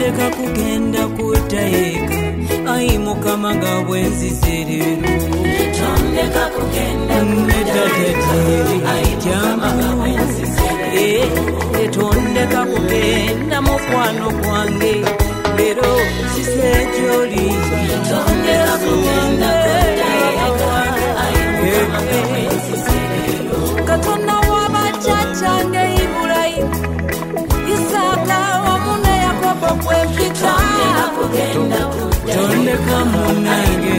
tondeka kugenda kutayeka ayi mukama nga bwenzizerero tondeka kugenda kutayeka ayi mukama nga bwenzizerero tondeka kugenda mukwano gwange lero sisejoli tondeka kugenda kutayeka ayi mukama nga bwenzizerero katonda wabachachange Ibrahimu Isaka wamune Yakobo kwepita tondeka munange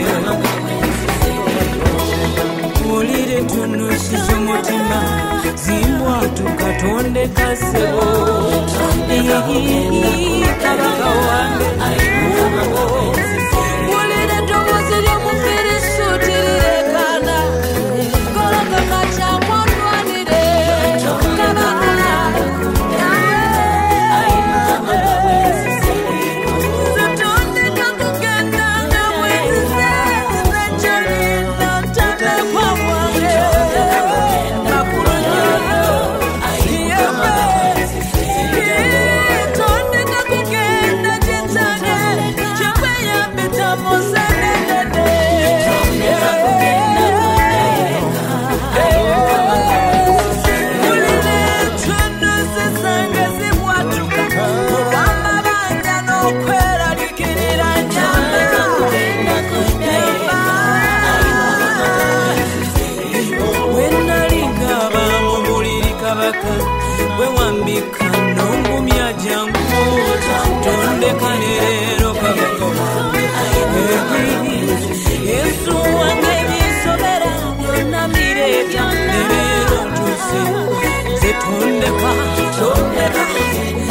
ulire tunushisha mutima zimbwa tukatondeka sebo kabaka wange ulire tuguzire mufirisuti lirekana koloka kachamwanwanire tondeka